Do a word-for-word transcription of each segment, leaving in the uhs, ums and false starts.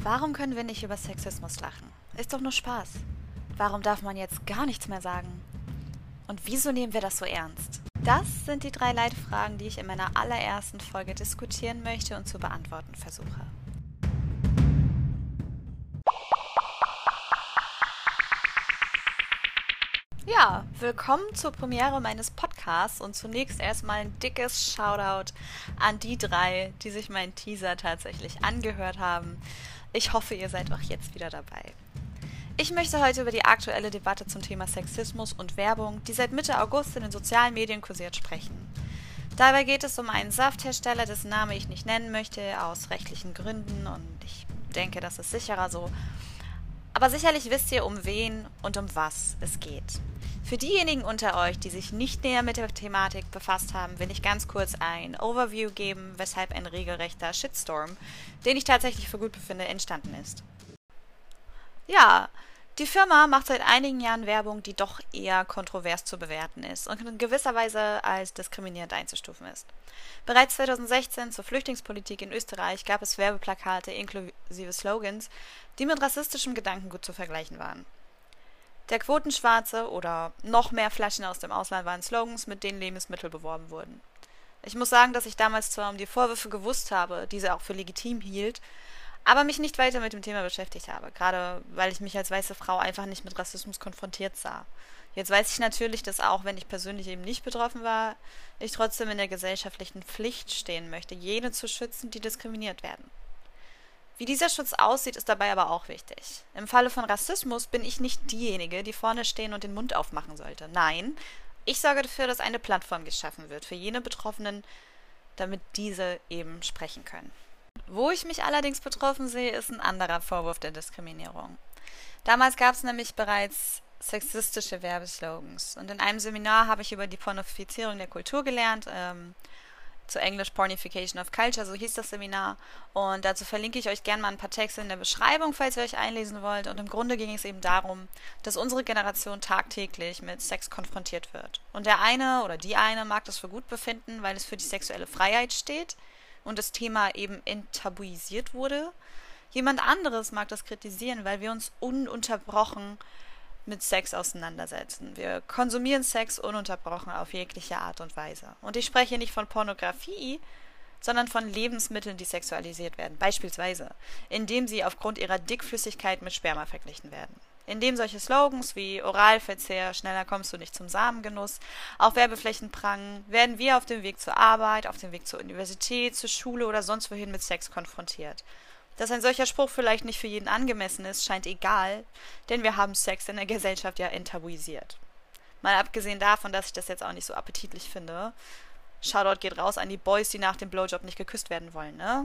Warum können wir nicht über Sexismus lachen? Ist doch nur Spaß. Warum darf man jetzt gar nichts mehr sagen? Und wieso nehmen wir das so ernst? Das sind die drei Leitfragen, die ich in meiner allerersten Folge diskutieren möchte und zu beantworten versuche. Ja, willkommen zur Premiere meines Podcasts und zunächst erstmal ein dickes Shoutout an die drei, die sich meinen Teaser tatsächlich angehört haben. Ich hoffe, ihr seid auch jetzt wieder dabei. Ich möchte heute über die aktuelle Debatte zum Thema Sexismus und Werbung, die seit Mitte August in den sozialen Medien kursiert, sprechen. Dabei geht es um einen Safthersteller, dessen Name ich nicht nennen möchte, aus rechtlichen Gründen, und ich denke, das ist sicherer so. Aber sicherlich wisst ihr, um wen und um was es geht. Für diejenigen unter euch, die sich nicht näher mit der Thematik befasst haben, will ich ganz kurz ein Overview geben, weshalb ein regelrechter Shitstorm, den ich tatsächlich für gut befinde, entstanden ist. Ja, die Firma macht seit einigen Jahren Werbung, die doch eher kontrovers zu bewerten ist und in gewisser Weise als diskriminierend einzustufen ist. Bereits zweitausendsechzehn zur Flüchtlingspolitik in Österreich gab es Werbeplakate inklusive Slogans, die mit rassistischem Gedankengut zu vergleichen waren. Der Quotenschwarze oder noch mehr Flaschen aus dem Ausland waren Slogans, mit denen Lebensmittel beworben wurden. Ich muss sagen, dass ich damals zwar um die Vorwürfe gewusst habe, diese auch für legitim hielt, aber mich nicht weiter mit dem Thema beschäftigt habe, gerade weil ich mich als weiße Frau einfach nicht mit Rassismus konfrontiert sah. Jetzt weiß ich natürlich, dass auch wenn ich persönlich eben nicht betroffen war, ich trotzdem in der gesellschaftlichen Pflicht stehen möchte, jene zu schützen, die diskriminiert werden. Wie dieser Schutz aussieht, ist dabei aber auch wichtig. Im Falle von Rassismus bin ich nicht diejenige, die vorne stehen und den Mund aufmachen sollte. Nein, ich sorge dafür, dass eine Plattform geschaffen wird für jene Betroffenen, damit diese eben sprechen können. Wo ich mich allerdings betroffen sehe, ist ein anderer Vorwurf der Diskriminierung. Damals gab es nämlich bereits sexistische Werbeslogans und in einem Seminar habe ich über die Pornifizierung der Kultur gelernt, ähm, zu Englisch Pornification of Culture, so hieß das Seminar, und dazu verlinke ich euch gerne mal ein paar Texte in der Beschreibung, falls ihr euch einlesen wollt, und im Grunde ging es eben darum, dass unsere Generation tagtäglich mit Sex konfrontiert wird. Und der eine oder die eine mag das für gut befinden, weil es für die sexuelle Freiheit steht und das Thema eben enttabuisiert wurde. Jemand anderes mag das kritisieren, weil wir uns ununterbrochen mit Sex auseinandersetzen. Wir konsumieren Sex ununterbrochen auf jegliche Art und Weise. Und ich spreche nicht von Pornografie, sondern von Lebensmitteln, die sexualisiert werden. Beispielsweise, indem sie aufgrund ihrer Dickflüssigkeit mit Sperma verglichen werden. Indem solche Slogans wie Oralverzehr, schneller kommst du nicht zum Samengenuss, auf Werbeflächen prangen, werden wir auf dem Weg zur Arbeit, auf dem Weg zur Universität, zur Schule oder sonst wohin mit Sex konfrontiert. Dass ein solcher Spruch vielleicht nicht für jeden angemessen ist, scheint egal, denn wir haben Sex in der Gesellschaft ja enttabuisiert. Mal abgesehen davon, dass ich das jetzt auch nicht so appetitlich finde. Shoutout geht raus an die Boys, die nach dem Blowjob nicht geküsst werden wollen, ne?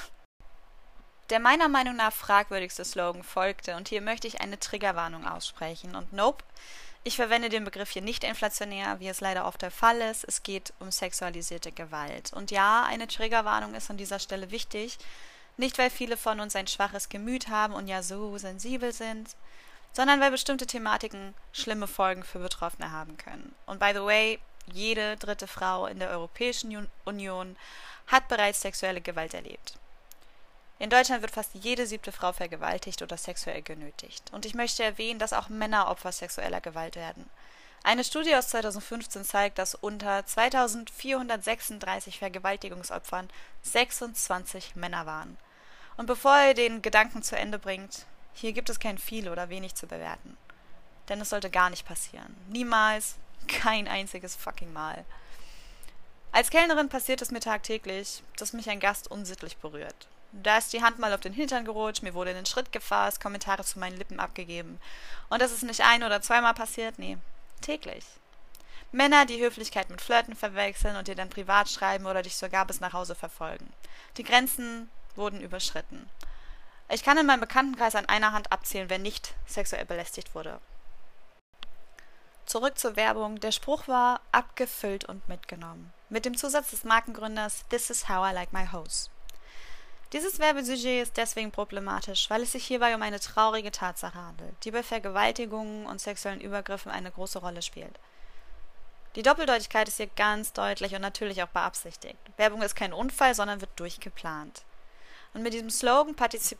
Der meiner Meinung nach fragwürdigste Slogan folgte, und hier möchte ich eine Triggerwarnung aussprechen. Und nope, ich verwende den Begriff hier nicht inflationär, wie es leider oft der Fall ist. Es geht um sexualisierte Gewalt. Und ja, eine Triggerwarnung ist an dieser Stelle wichtig, nicht, weil viele von uns ein schwaches Gemüt haben und ja so sensibel sind, sondern weil bestimmte Thematiken schlimme Folgen für Betroffene haben können. Und by the way, jede dritte Frau in der Europäischen Union hat bereits sexuelle Gewalt erlebt. In Deutschland wird fast jede siebte Frau vergewaltigt oder sexuell genötigt. Und ich möchte erwähnen, dass auch Männer Opfer sexueller Gewalt werden. Eine Studie aus zweitausendfünfzehn zeigt, dass unter zweitausendvierhundertsechsunddreißig Vergewaltigungsopfern sechsundzwanzig Männer waren. Und bevor ihr den Gedanken zu Ende bringt, hier gibt es kein viel oder wenig zu bewerten. Denn es sollte gar nicht passieren. Niemals, kein einziges fucking Mal. Als Kellnerin passiert es mir tagtäglich, dass mich ein Gast unsittlich berührt. Da ist die Hand mal auf den Hintern gerutscht, mir wurde in den Schritt gefasst, Kommentare zu meinen Lippen abgegeben. Und das ist nicht ein- oder zweimal passiert, nee, täglich. Männer, die Höflichkeit mit Flirten verwechseln und dir dann privat schreiben oder dich sogar bis nach Hause verfolgen. Die Grenzen wurden überschritten. Ich kann in meinem Bekanntenkreis an einer Hand abzählen, wer nicht sexuell belästigt wurde. Zurück zur Werbung. Der Spruch war abgefüllt und mitgenommen. Mit dem Zusatz des Markengründers "This is how I like my hoes". Dieses Werbesujet ist deswegen problematisch, weil es sich hierbei um eine traurige Tatsache handelt, die bei Vergewaltigungen und sexuellen Übergriffen eine große Rolle spielt. Die Doppeldeutigkeit ist hier ganz deutlich und natürlich auch beabsichtigt. Werbung ist kein Unfall, sondern wird durchgeplant. Und mit diesem Slogan partizipiert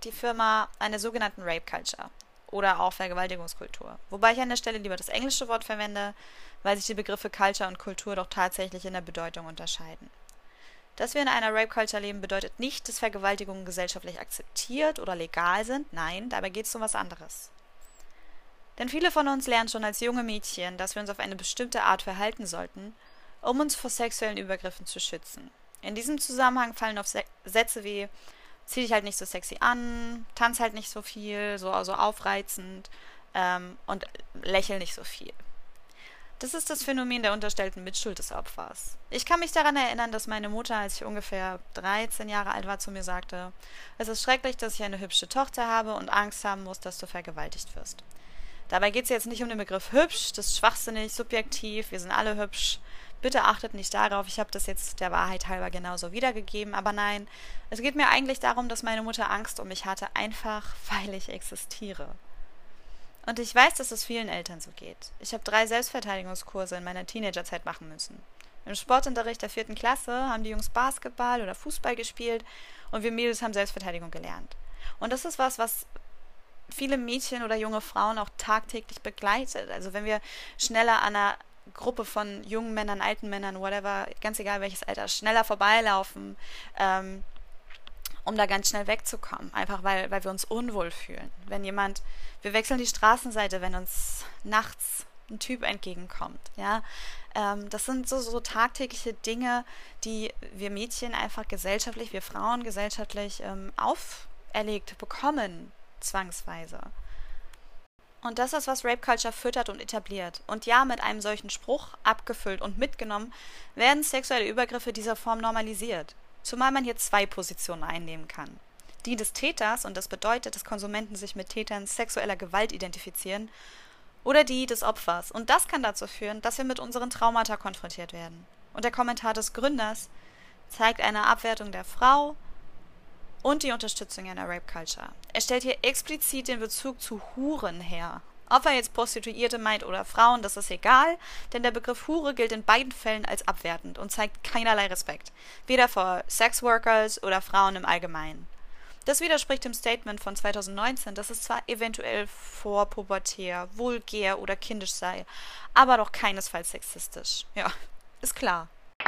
die Firma einer sogenannten Rape Culture oder auch Vergewaltigungskultur. Wobei ich an der Stelle lieber das englische Wort verwende, weil sich die Begriffe Culture und Kultur doch tatsächlich in der Bedeutung unterscheiden. Dass wir in einer Rape Culture leben, bedeutet nicht, dass Vergewaltigungen gesellschaftlich akzeptiert oder legal sind. Nein, dabei geht es um was anderes. Denn viele von uns lernen schon als junge Mädchen, dass wir uns auf eine bestimmte Art verhalten sollten, um uns vor sexuellen Übergriffen zu schützen. In diesem Zusammenhang fallen oft Sätze wie: zieh dich halt nicht so sexy an, tanz halt nicht so viel, so, so aufreizend ähm, und lächel nicht so viel. Das ist das Phänomen der unterstellten Mitschuld des Opfers. Ich kann mich daran erinnern, dass meine Mutter, als ich ungefähr dreizehn Jahre alt war, zu mir sagte: Es ist schrecklich, dass ich eine hübsche Tochter habe und Angst haben muss, dass du vergewaltigt wirst. Dabei geht es jetzt nicht um den Begriff hübsch, das ist schwachsinnig, subjektiv, wir sind alle hübsch. Bitte achtet nicht darauf, ich habe das jetzt der Wahrheit halber genauso wiedergegeben, aber nein, es geht mir eigentlich darum, dass meine Mutter Angst um mich hatte, einfach weil ich existiere. Und ich weiß, dass es vielen Eltern so geht. Ich habe drei Selbstverteidigungskurse in meiner Teenagerzeit machen müssen. Im Sportunterricht der vierten Klasse haben die Jungs Basketball oder Fußball gespielt und wir Mädels haben Selbstverteidigung gelernt. Und das ist was, was viele Mädchen oder junge Frauen auch tagtäglich begleitet. Also wenn wir schneller an einer Gruppe von jungen Männern, alten Männern, whatever, ganz egal welches Alter, schneller vorbeilaufen, ähm, um da ganz schnell wegzukommen, einfach weil, weil wir uns unwohl fühlen. Wenn jemand, wir wechseln die Straßenseite, wenn uns nachts ein Typ entgegenkommt, ja, ähm, das sind so, so tagtägliche Dinge, die wir Mädchen einfach gesellschaftlich, wir Frauen gesellschaftlich ähm, auferlegt bekommen, zwangsweise. Und das ist, was Rape Culture füttert und etabliert. Und ja, mit einem solchen Spruch, abgefüllt und mitgenommen, werden sexuelle Übergriffe dieser Form normalisiert. Zumal man hier zwei Positionen einnehmen kann. Die des Täters, und das bedeutet, dass Konsumenten sich mit Tätern sexueller Gewalt identifizieren, oder die des Opfers. Und das kann dazu führen, dass wir mit unseren Traumata konfrontiert werden. Und der Kommentar des Gründers zeigt eine Abwertung der Frau und die Unterstützung einer Rape Culture. Er stellt hier explizit den Bezug zu Huren her. Ob er jetzt Prostituierte meint oder Frauen, das ist egal, denn der Begriff Hure gilt in beiden Fällen als abwertend und zeigt keinerlei Respekt, weder vor Sexworkers oder Frauen im Allgemeinen. Das widerspricht dem Statement von zweitausendneunzehn, dass es zwar eventuell vorpubertär, vulgär oder kindisch sei, aber doch keinesfalls sexistisch. Ja, ist klar.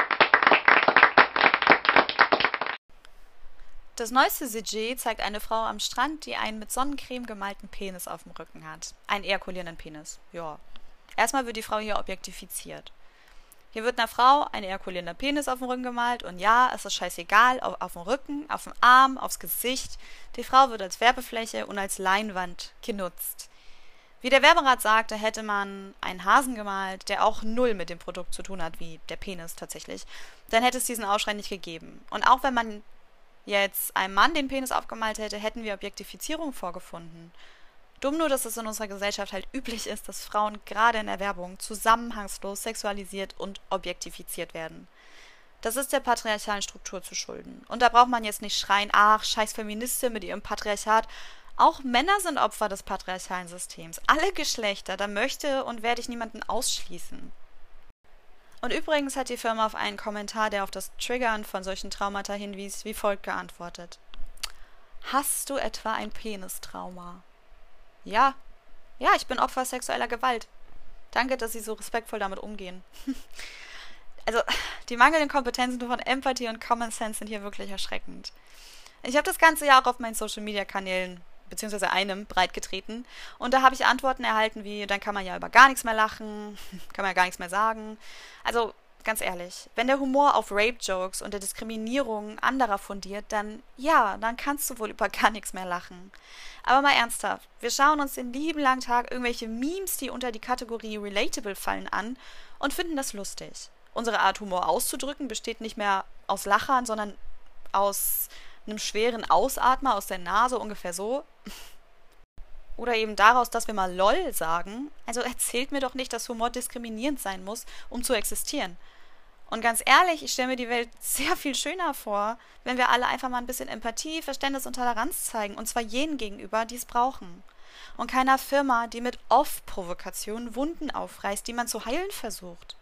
Das neueste C G zeigt eine Frau am Strand, die einen mit Sonnencreme gemalten Penis auf dem Rücken hat. Einen ejakulierenden Penis, ja. Erstmal wird die Frau hier objektifiziert. Hier wird einer Frau ein ejakulierender Penis auf dem Rücken gemalt und ja, es ist scheißegal, auf, auf dem Rücken, auf dem Arm, aufs Gesicht. Die Frau wird als Werbefläche und als Leinwand genutzt. Wie der Werberat sagte, hätte man einen Hasen gemalt, der auch null mit dem Produkt zu tun hat, wie der Penis tatsächlich, dann hätte es diesen Aufschrei nicht gegeben. Und auch wenn man jetzt einem Mann den Penis aufgemalt hätte, hätten wir Objektifizierung vorgefunden. Dumm nur, dass es in unserer Gesellschaft halt üblich ist, dass Frauen gerade in der Werbung zusammenhangslos sexualisiert und objektifiziert werden. Das ist der patriarchalen Struktur zu schulden. Und da braucht man jetzt nicht schreien, ach, scheiß Feministin mit ihrem Patriarchat. Auch Männer sind Opfer des patriarchalen Systems. Alle Geschlechter, da möchte und werde ich niemanden ausschließen. Und übrigens hat die Firma auf einen Kommentar, der auf das Triggern von solchen Traumata hinwies, wie folgt geantwortet: Hast du etwa ein Penistrauma? Ja. Ja, ich bin Opfer sexueller Gewalt. Danke, dass Sie so respektvoll damit umgehen. Also, die mangelnden Kompetenzen von Empathie und Common Sense sind hier wirklich erschreckend. Ich habe das ganze Jahr auch auf meinen Social-Media-Kanälen beziehungsweise einem breitgetreten. Und da habe ich Antworten erhalten wie, dann kann man ja über gar nichts mehr lachen, kann man ja gar nichts mehr sagen. Also, ganz ehrlich, wenn der Humor auf Rape-Jokes und der Diskriminierung anderer fundiert, dann ja, dann kannst du wohl über gar nichts mehr lachen. Aber mal ernsthaft, wir schauen uns den lieben langen Tag irgendwelche Memes, die unter die Kategorie Relatable fallen, an und finden das lustig. Unsere Art, Humor auszudrücken, besteht nicht mehr aus Lachern, sondern aus einem schweren Ausatmer aus der Nase, ungefähr so. Oder eben daraus, dass wir mal LOL sagen. Also erzählt mir doch nicht, dass Humor diskriminierend sein muss, um zu existieren. Und ganz ehrlich, ich stelle mir die Welt sehr viel schöner vor, wenn wir alle einfach mal ein bisschen Empathie, Verständnis und Toleranz zeigen. Und zwar jenen gegenüber, die es brauchen. Und keiner Firma, die mit Off-Provokation Wunden aufreißt, die man zu heilen versucht.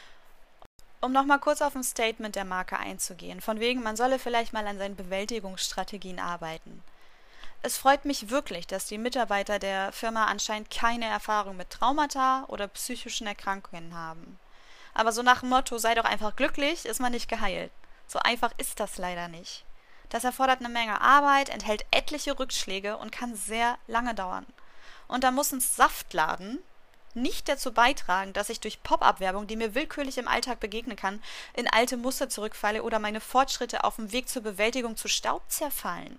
Um nochmal kurz auf ein Statement der Marke einzugehen, von wegen, man solle vielleicht mal an seinen Bewältigungsstrategien arbeiten. es freut mich wirklich, dass die Mitarbeiter der Firma anscheinend keine Erfahrung mit Traumata oder psychischen Erkrankungen haben. Aber so nach dem Motto, sei doch einfach glücklich, ist man nicht geheilt. So einfach ist das leider nicht. Das erfordert eine Menge Arbeit, enthält etliche Rückschläge und kann sehr lange dauern. Und da muss ein Saftladen nicht dazu beitragen, dass ich durch Pop-up-Werbung, die mir willkürlich im Alltag begegnen kann, in alte Muster zurückfalle oder meine Fortschritte auf dem Weg zur Bewältigung zu Staub zerfallen.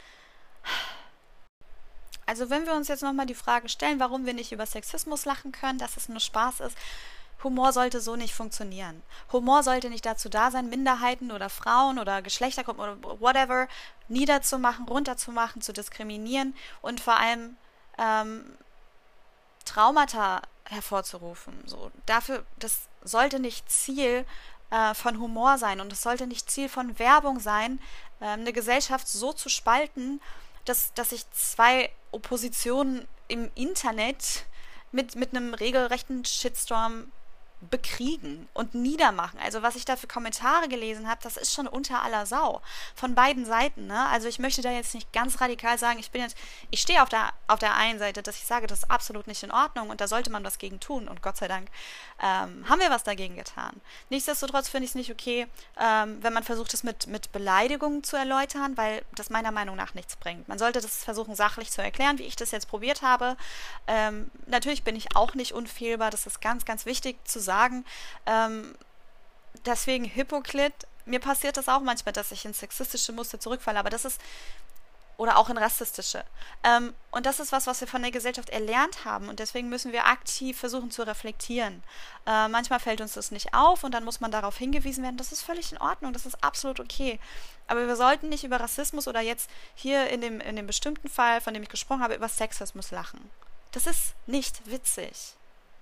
Also wenn wir uns jetzt nochmal die Frage stellen, warum wir nicht über Sexismus lachen können, dass es nur Spaß ist, Humor sollte so nicht funktionieren. Humor sollte nicht dazu da sein, Minderheiten oder Frauen oder Geschlechtergruppen oder whatever niederzumachen, runterzumachen, zu diskriminieren und vor allem ähm, Traumata hervorzurufen. So, dafür, das sollte nicht Ziel äh, von Humor sein und es sollte nicht Ziel von Werbung sein, äh, eine Gesellschaft so zu spalten, dass, dass sich zwei Oppositionen im Internet mit, mit einem regelrechten Shitstorm bekriegen und niedermachen. Also was ich da für Kommentare gelesen habe, das ist schon unter aller Sau. Von beiden Seiten, ne? Also ich möchte da jetzt nicht ganz radikal sagen, ich bin jetzt, ich stehe auf der, auf der einen Seite, dass ich sage, das ist absolut nicht in Ordnung und da sollte man was gegen tun und Gott sei Dank ähm, haben wir was dagegen getan. Nichtsdestotrotz finde ich es nicht okay, ähm, wenn man versucht, es mit, mit Beleidigungen zu erläutern, weil das meiner Meinung nach nichts bringt. Man sollte das versuchen, sachlich zu erklären, wie ich das jetzt probiert habe. Ähm, natürlich bin ich auch nicht unfehlbar, das ist ganz, ganz wichtig zu sagen. Ähm, deswegen Hypokrit, mir passiert das auch manchmal, dass ich in sexistische Muster zurückfalle, aber das ist, oder auch in rassistische. Ähm, und das ist was, was wir von der Gesellschaft erlernt haben und deswegen müssen wir aktiv versuchen zu reflektieren. Äh, manchmal fällt uns das nicht auf und dann muss man darauf hingewiesen werden, das ist völlig in Ordnung, das ist absolut okay. Aber wir sollten nicht über Rassismus oder jetzt hier in dem, in dem bestimmten Fall, von dem ich gesprochen habe, über Sexismus lachen. Das ist nicht witzig.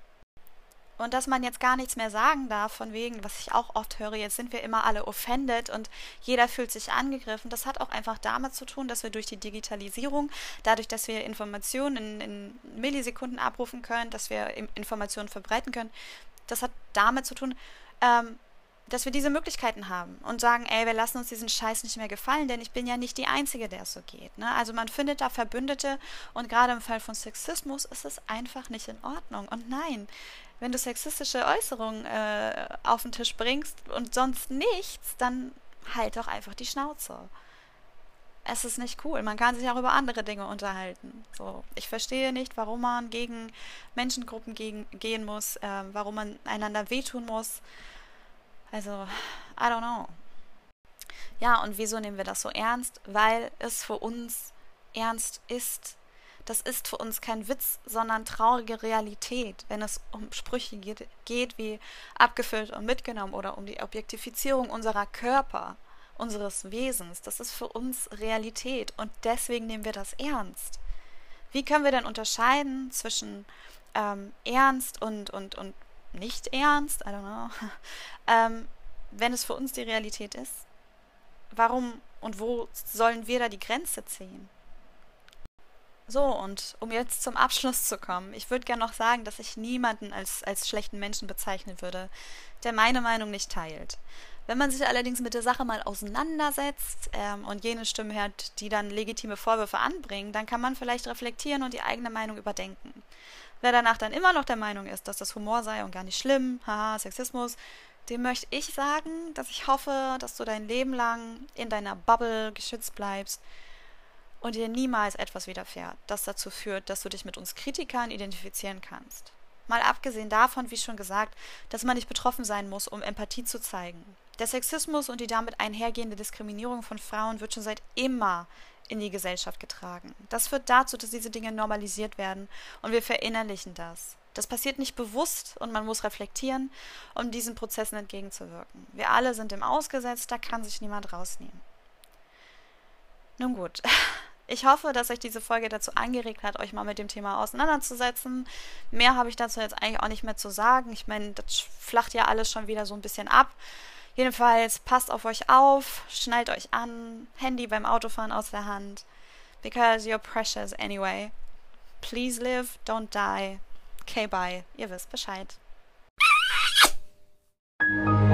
Und dass man jetzt gar nichts mehr sagen darf, von wegen, was ich auch oft höre, jetzt sind wir immer alle offended und jeder fühlt sich angegriffen. Das hat auch einfach damit zu tun, dass wir durch die Digitalisierung, dadurch, dass wir Informationen in, in Millisekunden abrufen können, dass wir Informationen verbreiten können, das hat damit zu tun, ähm, dass wir diese Möglichkeiten haben und sagen, ey, wir lassen uns diesen Scheiß nicht mehr gefallen, denn ich bin ja nicht die Einzige, der es so geht. Ne? Also man findet da Verbündete und gerade im Fall von Sexismus ist es einfach nicht in Ordnung. Und nein, wenn du sexistische Äußerungen äh, auf den Tisch bringst und sonst nichts, dann halt doch einfach die Schnauze. Es ist nicht cool. Man kann sich auch über andere Dinge unterhalten. So, ich verstehe nicht, warum man gegen Menschengruppen gegen, gehen muss, äh, warum man einander wehtun muss. Also, I don't know. Ja, und wieso nehmen wir das so ernst? Weil es für uns ernst ist. Das ist für uns kein Witz, sondern traurige Realität, wenn es um Sprüche geht, geht wie abgefüllt und mitgenommen oder um die Objektifizierung unserer Körper, unseres Wesens. Das ist für uns Realität und deswegen nehmen wir das ernst. Wie können wir denn unterscheiden zwischen ähm, ernst und, und, und nicht ernst, I don't know, ähm, wenn es für uns die Realität ist? Warum und wo sollen wir da die Grenze ziehen? So, und um jetzt zum Abschluss zu kommen, ich würde gerne noch sagen, dass ich niemanden als, als schlechten Menschen bezeichnen würde, der meine Meinung nicht teilt. Wenn man sich allerdings mit der Sache mal auseinandersetzt ähm, und jene Stimmen hört, die dann legitime Vorwürfe anbringen, dann kann man vielleicht reflektieren und die eigene Meinung überdenken. Wer danach dann immer noch der Meinung ist, dass das Humor sei und gar nicht schlimm, haha, Sexismus, dem möchte ich sagen, dass ich hoffe, dass du dein Leben lang in deiner Bubble geschützt bleibst und dir niemals etwas widerfährt, das dazu führt, dass du dich mit uns Kritikern identifizieren kannst. Mal abgesehen davon, wie schon gesagt, dass man nicht betroffen sein muss, um Empathie zu zeigen. Der Sexismus und die damit einhergehende Diskriminierung von Frauen wird schon seit immer in die Gesellschaft getragen. Das führt dazu, dass diese Dinge normalisiert werden und wir verinnerlichen das. Das passiert nicht bewusst und man muss reflektieren, um diesen Prozessen entgegenzuwirken. Wir alle sind dem ausgesetzt, da kann sich niemand rausnehmen. Nun gut, ich hoffe, dass euch diese Folge dazu angeregt hat, euch mal mit dem Thema auseinanderzusetzen. Mehr habe ich dazu jetzt eigentlich auch nicht mehr zu sagen. Ich meine, das flacht ja alles schon wieder so ein bisschen ab. Jedenfalls passt auf euch auf, schnallt euch an, Handy beim Autofahren aus der Hand. Because you're precious anyway. Please live, don't die. Okay, bye. Ihr wisst Bescheid.